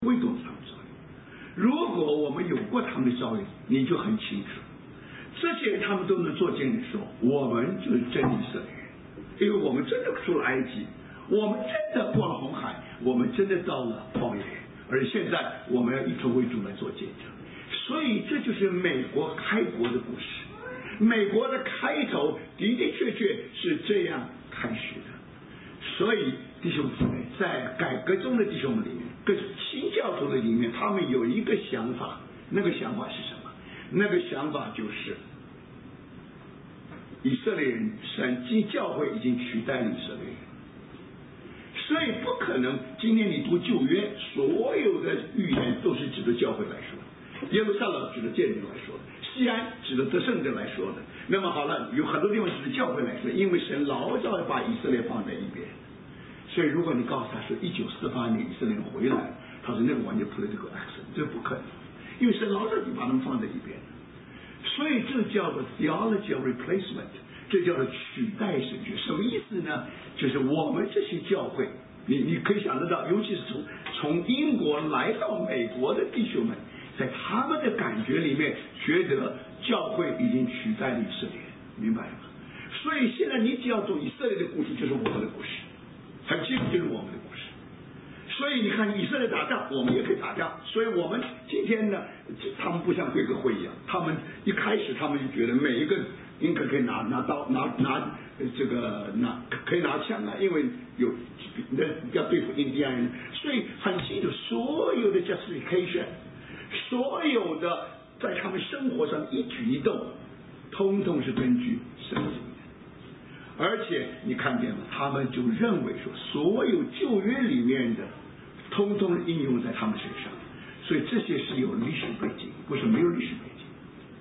会懂他们遭遇。如果我们有过他们的遭遇，你就很清楚，这些他们都能做见证说，我们就是真以色列人，因为我们真的出了埃及，我们真的过了红海，我们真的到了旷野，而现在我们要以主为主来做见证。所以这就是美国开国的故事。美国的开头的的确确是这样开始的。所以弟兄姊妹，在改革中的弟兄们里面，跟新教徒的里面，他们有一个想法，那个想法是什么？那个想法就是以色列人，神基教会已经取代了以色列人，所以不可能今天你读旧约，所有的预言都是指着教会来说的，耶路撒冷指着见证来说的，西安指着得胜者来说的。那么好了，有很多地方指着教会来说，因为神老早要把以色列放在一边。所以如果你告诉他说1948年以色列人回来，他说那个完全 political action， 这不可能，因为神老早就把他们放在一边。所以这叫做 theology of replacement， 这叫做取代神学。什么意思呢？就是我们这些教会，你可以想得到，尤其是从英国来到美国的弟兄们，在他们的感觉里面，觉得教会已经取代了以色列，明白吗？所以现在你只要做以色列的故事，就是我们的故事，很清楚就是我们的故事。所以你看以色列打仗，我们也可以打仗。所以我们今天呢，他们不像贵格会一样，他们一开始他们就觉得每一个应该可以拿刀可以拿枪啊，因为有要对付印第安人，所以很清楚所有的 justification， 所有的在他们生活上一举一动，通通是根据圣经。而且你看见了，他们就认为说，所有旧约里面的，通通应用在他们身上，所以这些是有历史背景，不是没有历史背景。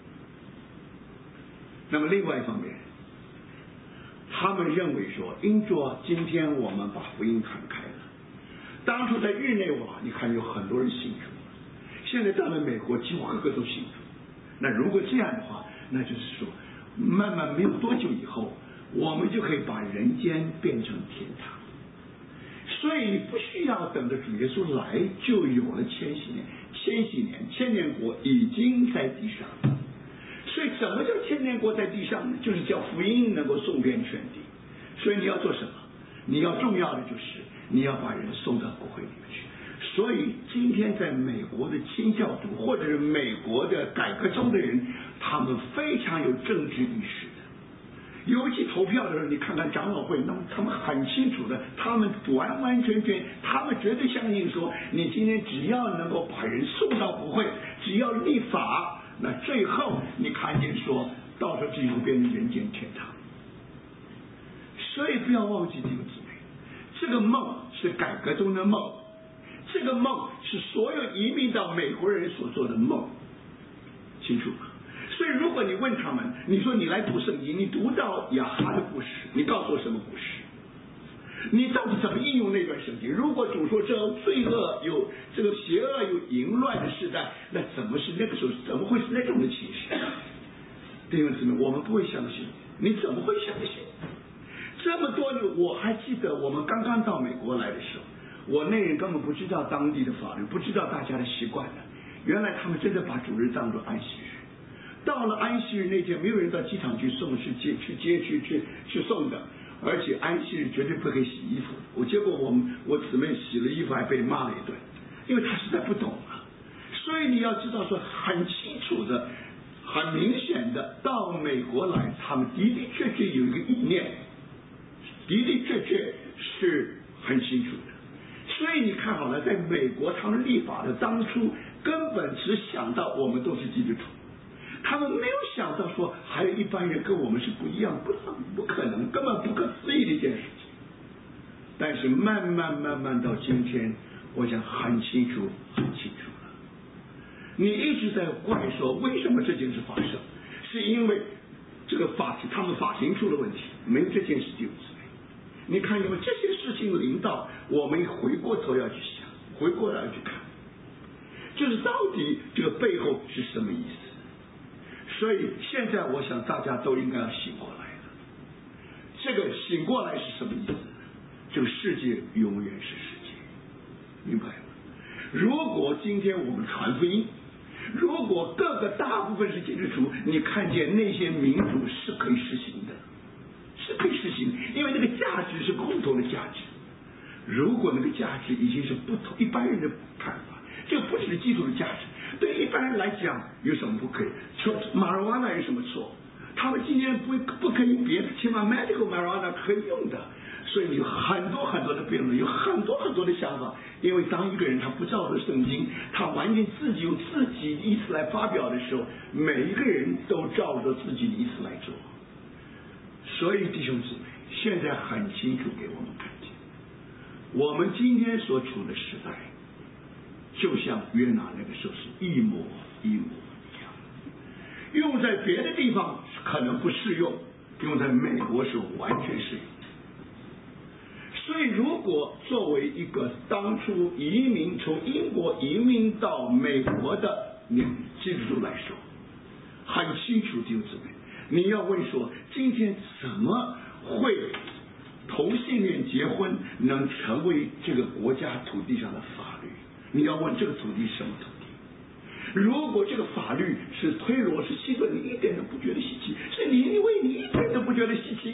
那么另外一方面，他们认为说，因着今天我们把福音传开了，当初在日内瓦，你看有很多人信主，现在到了美国，几乎个个都信主。那如果这样的话，那就是说，慢慢没有多久以后，我们就可以把人间变成天堂。所以不需要等着主耶稣来，就有了千年国已经在地上。所以什么叫千年国在地上呢？就是叫福音能够送遍全地。所以你要做什么？你要重要的就是你要把人送到国会里面去。所以今天在美国的清教徒或者是美国的改革中的人，他们非常有政治意识的。尤其投票的时候，你看看长老会，那么他们很清楚的，他们完完全全，他们绝对相信说，你今天只要能够把人送到国会，只要立法，那最后你看见说，到时候就变成人间天堂。所以不要忘记弟兄姊妹，这个梦是改革中的梦，这个梦是所有移民到美国人所做的梦，清楚吗？所以如果你问他们，你说你来读圣经，你读到亚哈的故事，你告诉我什么故事？你到底怎么应用那段圣经？如果主说这罪恶有这个邪恶有淫乱的时代，那怎么是那个时候怎么会是那种的情势？弟兄姊妹，我们不会相信，你怎么会相信？这么多年，我还记得我们刚刚到美国来的时候，我那人根本不知道当地的法律，不知道大家的习惯的。原来他们真的把主日当作安息日。到了安息日那天，没有人到机场去送去送的，而且安息日绝对不可以洗衣服。结果我姊妹洗了衣服还被骂了一顿，因为她实在不懂啊。所以你要知道说，很清楚的、很明显的，到美国来，他们的的确确有一个意念，的的确确是很清楚的。所以你看好了，在美国他们立法的当初，根本只想到我们都是基督徒。他们没有想到说还有一般人跟我们是不一样，不可能，根本不可思议的一件事情。但是慢慢到今天，我想很清楚了。你一直在怪说为什么这件事发生，是因为这个他们法庭出了问题，没有这件事就有之类。你看，因为这些事情临到，我们回过头要去想，回过来去看，就是到底这个背后是什么意思。所以现在我想大家都应该要醒过来了。这个醒过来是什么意思？这个世界永远是世界，明白吗？ 如果今天我们传福音，如果各个大部分是基督徒，你看见那些民主是可以实行的，是可以实行，因为那个价值是共同的价值。如果那个价值已经是不同一般人的看法，这个不只是基督的价值，对一般人来讲有什么不可以？说marijuana有什么错？他们今天不可以别的，起码 medical marijuana 可以用的。所以有很多很多的辩论，有很多很多的想法。因为当一个人他不照着圣经，他完全自己用自己的意思来发表的时候，每一个人都照着自己的意思来做。所以弟兄姊妹，现在很清楚给我们看见，我们今天所处的时代，就像约拿那个时候是一模一样。用在别的地方可能不适用，用在美国是完全适用。所以如果作为一个当初移民从英国移民到美国的基督徒来说，很清楚弟兄姊妹，你要问说今天怎么会同性恋结婚能成为这个国家土地上的法律？你要问这个土地是什么土地？如果这个法律是推罗是希顿，你一点都不觉得稀奇；是尼尼微，你一点都不觉得稀奇。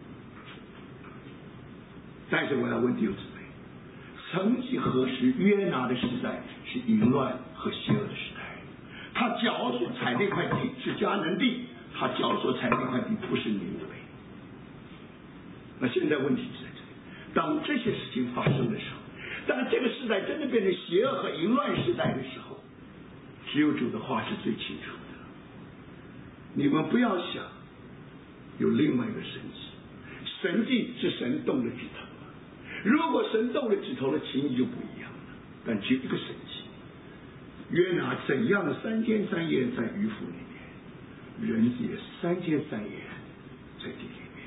但是我要问弟兄姊妹，曾几何时约拿的时代是淫乱和邪恶的时代，他脚所踩那块地是迦南地，他脚所踩那块地不是尼尼微。那现在问题是在这里，当这些事情发生的时候，当这个时代真的变成邪恶和淫乱时代的时候，只有主的话是最清楚的。你们不要想有另外一个神迹，神迹是神动了指头，如果神动了指头的情形就不一样了。但只有一个神迹，约拿怎样的3天3夜在鱼腹里面，人子也3天3夜在地里面。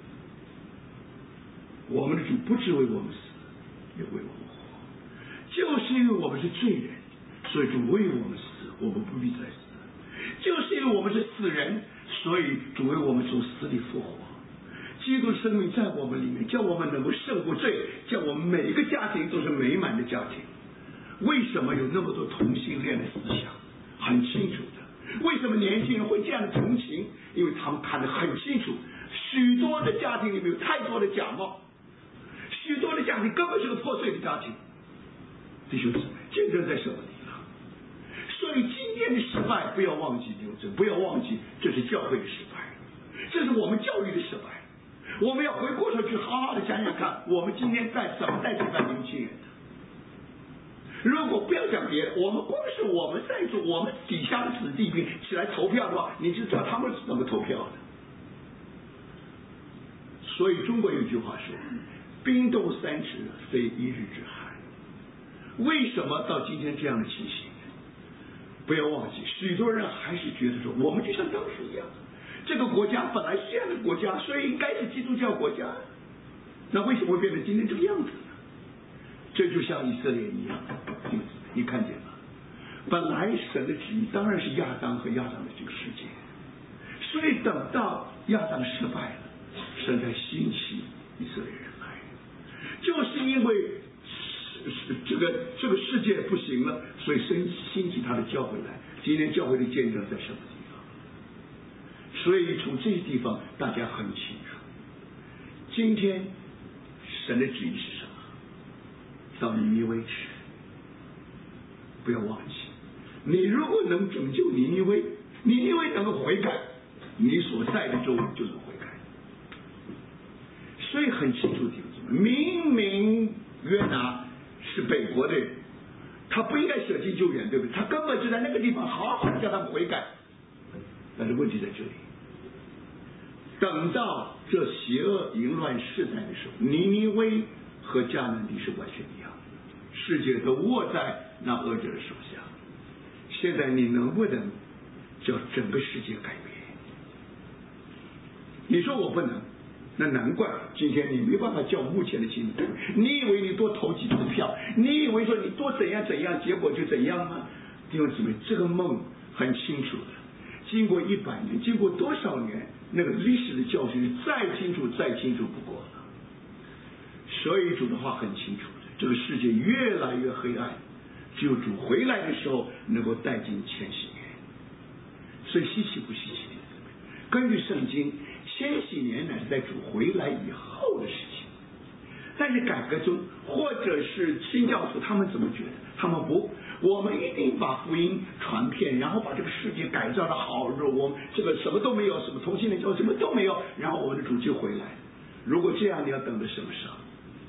我们的主不只为我们死，也为我们活，就是因为我们是罪人，所以主为我们死，我们不必再死；就是因为我们是死人，所以主为我们从死里复活。基督生命在我们里面，叫我们能够胜过罪，叫我们每一个家庭都是美满的家庭。为什么有那么多同性恋的思想？很清楚的。为什么年轻人会这样的同情？因为他们看得很清楚，许多的家庭里面有太多的假冒，许多的家庭根本是个破碎的家庭。弟兄姊妹，见证在什么地方？所以今天的失败不要忘记，弟兄姊妹，不要忘记这是教会的失败，这是我们教育的失败。我们要回过头去好好的想想看，我们今天在怎么带这帮年轻人的。如果不要讲别的，我们光是我们在座，我们底下的子弟兵起来投票的话，你就知道他们是怎么投票的。所以中国有句话说，冰冻3尺非一日之寒。为什么到今天这样的情形？不要忘记，许多人还是觉得说，我们就像当初一样，这个国家本来是这样的国家，所以应该是基督教国家，那为什么会变成今天这个样子呢？这就像以色列一样，你看见吗？本来神的旨意当然是亚当和亚当的这个世界，所以等到亚当失败了，神才兴起以色列人来，就是因为这个世界不行了，所以神兴起他的教会来。今天教会的见证在什么地方？所以从这些地方大家很清楚，今天神的旨意是什么？到尼尼微去，不要忘记，你如果能拯救尼尼微，尼尼微能够悔改，你所在的州就能悔改。所以很清楚，明明约拿是北国的人，他不应该舍近救远，对不对？他根本就在那个地方好好的叫他们悔改。但是问题在这里，等到这邪恶淫乱世代的时候，尼尼微和迦南地是完全一样，世界都握在那恶者的手下。现在你能不能叫整个世界改变？你说我不能，那难怪今天你没办法叫目前的情况。你以为你多投几次票，你以为说你多怎样怎样，结果就怎样吗？弟兄姊妹，这个梦很清楚的，经过100年，经过多少年，那个历史的教训是再清楚不过了。所以主的话很清楚的，这个世界越来越黑暗， 只有主回来的时候能够带进千禧年。所以稀奇不稀奇？根据圣经，千禧年乃是在主回来以后的事情。但是改革中或者是新教徒他们怎么觉得？他们不，我们一定把福音传遍，然后把这个世界改造的好，我们这个什么都没有，什么同性恋教什么都没有，然后我们的主就回来。如果这样，你要等到什么时候？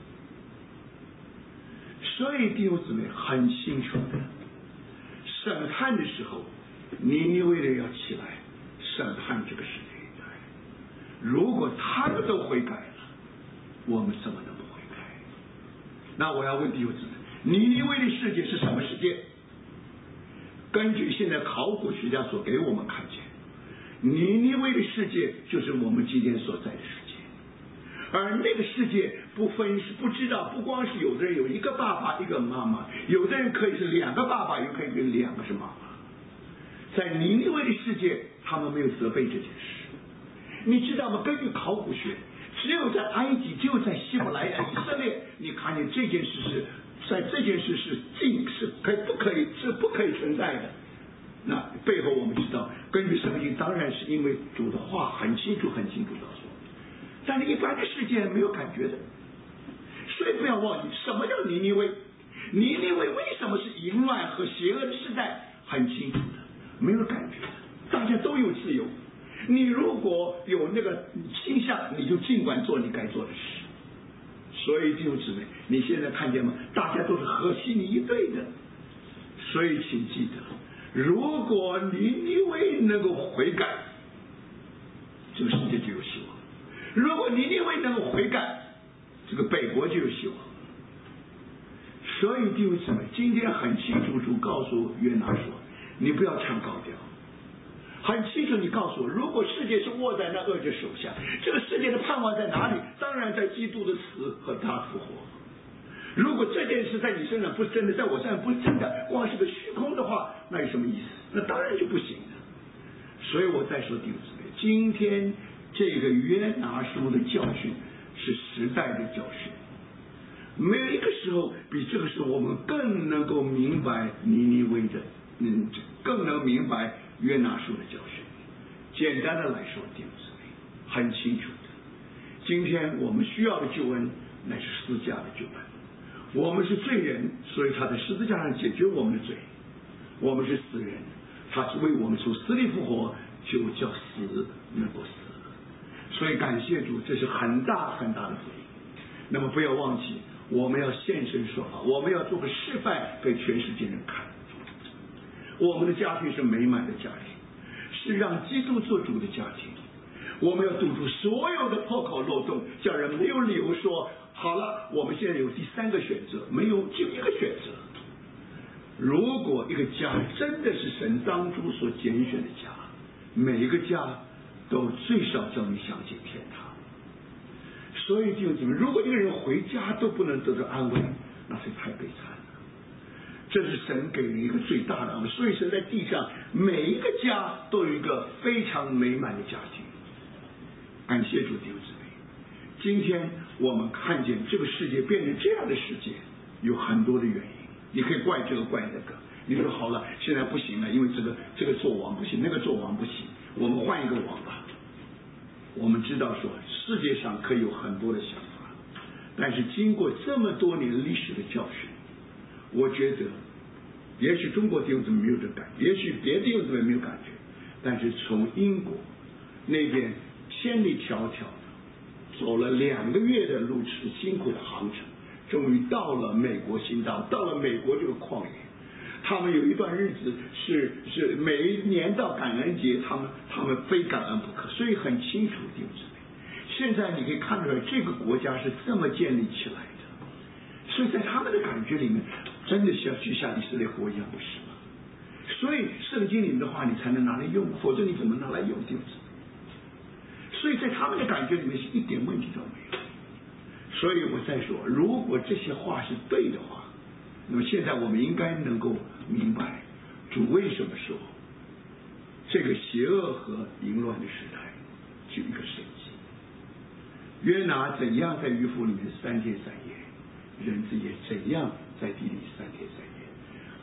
所以弟兄姊妹很清楚的，审判的时候，尼尼微人要起来审判这个世界。如果他们都悔改了，我们怎么能不悔改？那我要问弟兄姊妹，尼尼微的世界是什么世界？根据现在考古学家所给我们看见，尼尼微的世界就是我们今天所在的世界。而那个世界不分是不知道，不光是有的人有一个爸爸一个妈妈，有的人可以是两个爸爸，有可以是两个是妈妈。在尼尼微的世界，他们没有责备这件事。你知道吗？根据考古学，只有在埃及，只有在希伯来以色列，你看见这件事是在这件事是不可以存在的。那背后我们知道，根据圣经，当然是因为主的话很清楚告诉我们，但是一般的世界没有感觉的。所以不要忘记，什么叫尼尼微？尼尼微为什么是淫乱和邪恶的时代？很清楚的，没有感觉的，大家都有自由。你如果有那个倾向，你就尽管做你该做的事。所以弟兄姊妹，你现在看见吗？大家都是和稀泥一对的。所以请记得，如果尼尼微能够悔改，这个世界就有希望；如果尼尼微能够悔改，这个北国就有希望。所以弟兄姊妹，今天很清楚主告诉约拿说，你不要唱高调。很清楚，你告诉我，如果世界是握在那恶者手下，这个世界的盼望在哪里？当然在基督的死和他复活。如果这件事在你身上不是真的，在我身上不是真的，光是个虚空的话，那有什么意思？那当然就不行了。所以我再说弟兄姊妹，今天这个约拿书的教训是时代的教训，没有一个时候比这个时候我们更能够明白尼尼微的，更能明白约拿书的教训。简单的来说，弟兄姊妹很清楚的，今天我们需要的救恩乃是十字架的救恩。我们是罪人，所以他在十字架上解决我们的罪。我们是死人，他是为我们从死里复活，就叫死能够死。所以感谢主，这是很大很大的福音。那么不要忘记，我们要现身说法，我们要做个示范给全世界人看。我们的家庭是美满的家庭，是让基督做主的家庭。我们要堵住所有的破口漏洞，叫人没有理由说好了，我们现在有第三个选择，没有，就一个选择。如果一个家真的是神当初所拣选的家，每一个家都最少叫你相信天堂。所以弟兄姊妹，如果一个人回家都不能得到安慰，那是太悲惨了。这是神给人一个最大的安慰。所以神在地上每一个家都有一个非常美满的家庭。感谢主弟兄姊妹，今天我们看见这个世界变成这样的世界，有很多的原因。你可以怪这个怪那个，你说好了，现在不行了，因为这个做王不行，那个做王不行，我们换一个王吧。我们知道说世界上可以有很多的想法，但是经过这么多年历史的教训，我觉得也许中国弟兄姊妹没有这感觉，也许别的弟兄姊妹没有感觉，但是从英国那边千里迢迢走了2个月的路程，辛苦的航程，终于到了美国新岛，到了美国这个旷野。他们有一段日子是每一年到感恩节，他们非感恩不可，所以很清楚弟兄姊妹，现在你可以看出来这个国家是这么建立起来的，所以在他们的感觉里面，真的是要去像以色列国一样，不是吗？所以圣经里面的话你才能拿来用，否则你怎么拿来用弟兄姊妹？所以在他们的感觉里面是一点问题都没有。所以我再说，如果这些话是对的话，那么现在我们应该能够明白主为什么说这个邪恶和淫乱的时代就一个神迹。约拿怎样在鱼腹里面3天3夜，人子也怎样在地里3天3夜。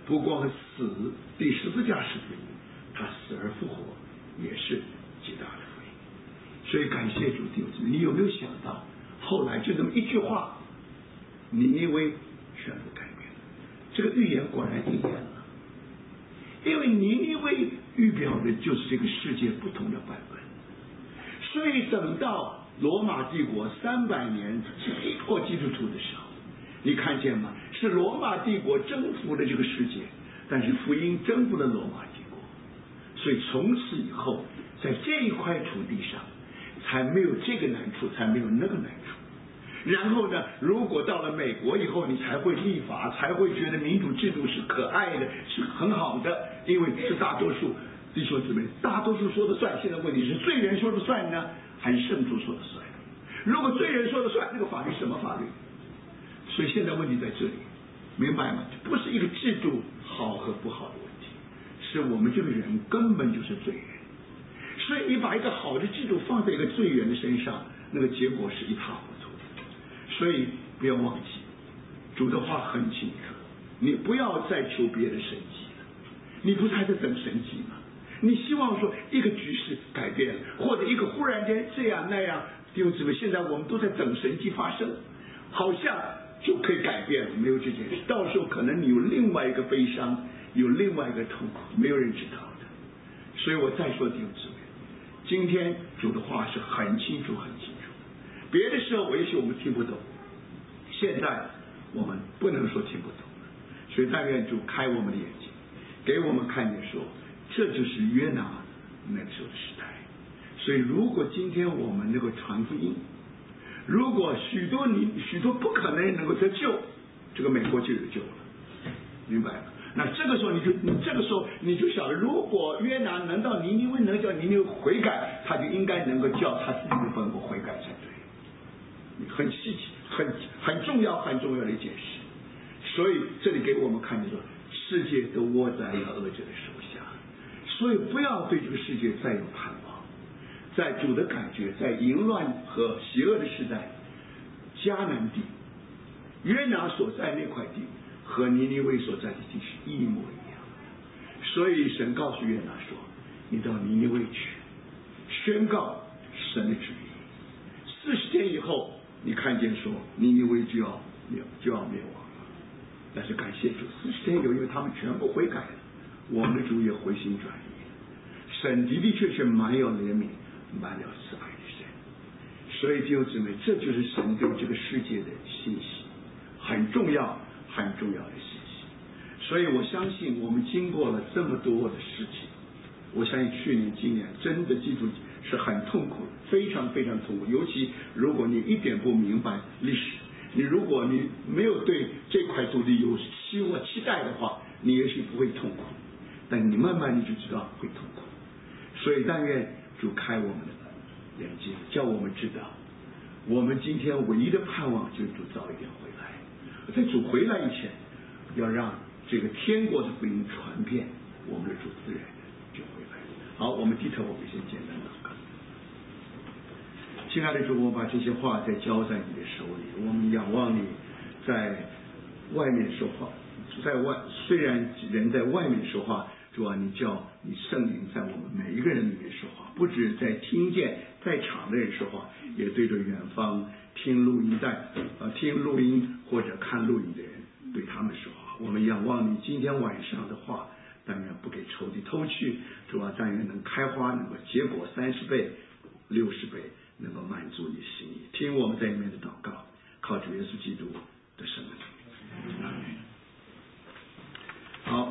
不光死第十字架是福音，他死而复活也是极大的福音。所以感谢主弟兄姊妹，你有没有想到后来就这么一句话，尼尼微全部改变了，这个预言果然应验了。因为尼尼微预表的就是这个世界不同的版本，所以等到罗马帝国300年逼迫基督徒的时候，你看见吗？是罗马帝国征服了这个世界，但是福音征服了罗马帝国，所以从此以后，在这一块土地上，才没有这个难处，才没有那个难处。然后呢，如果到了美国以后，你才会立法，才会觉得民主制度是可爱的，是很好的，因为是大多数弟兄姊妹，大多数说了算。现在问题是罪人说了算呢，还是圣主说了算？如果罪人说了算，那个法律是什么法律？所以现在问题在这里，明白吗？不是一个制度好和不好的问题，是我们这个人根本就是罪人。所以你把一个好的制度放在一个罪人的身上，那个结果是一塌糊涂的。所以不要忘记，主的话很清楚，你不要再求别的神迹了。你不是还在等神迹吗？你希望说一个局势改变了，或者一个忽然间这样那样，弟兄姊妹，现在我们都在等神迹发生，好像就可以改变了。没有这件事，到时候可能你有另外一个悲伤，有另外一个痛苦，没有人知道的。所以我再说，弟兄姊妹，今天主的话是很清楚很清楚的。别的时候也许我们听不懂，现在我们不能说听不懂了。所以但愿主开我们的眼睛，给我们看见说，这就是约拿那个时候的时代。所以如果今天我们能够传福音，如果许多不可能能够得救，这个美国就有救了，明白吗？那这个时候你就晓得，如果约拿能到尼尼微，能叫尼尼微悔改，他就应该能够叫他自己的本国悔改才对。很稀奇，很重要的一件事。所以这里给我们看见说，世界都窝在一个恶者的手下，所以不要对这个世界再有盼望。在主的感觉，在淫乱和邪恶的时代，迦南地约拿所在那块地和尼尼微所在的地是一模一样的。所以神告诉约拿说，你到尼尼微去宣告神的旨意，40天以后你看见说尼尼微就要灭亡了。但是感谢主，40天有，因为他们全部悔改了，我们的主也回心转意。神的的确确满有怜悯，满了慈爱的神。所以弟兄姊妹，这就是神对这个世界的信息，很重要的信息。所以我相信我们经过了这么多的事情，我相信去年今年真的基督是很痛苦，非常非常痛苦。尤其如果你一点不明白历史，如果你没有对这块土地有期待的话，你也许不会痛苦，但你慢慢你就知道会痛苦。所以但愿主开我们的眼睛，叫我们知道，我们今天唯一的盼望就是主早一点回来。在主回来以前，要让这个天国的福音传遍，我们的主自然就回来。好，我们低头，我们先简单祷告。亲爱的主，我把这些话再交在你的手里，我们仰望你在外面说话，虽然人在外面说话，主啊，你叫你圣灵在我们每一个人里面说话，不止在听见在场的人说话，也对着远方听录音或者看录音的人对他们说话。我们仰望你今天晚上的话，但愿不给仇敌偷去，主啊，但愿能开花，能够结果30倍60倍，能够满足你的心意。听我们在里面的祷告，靠主耶稣基督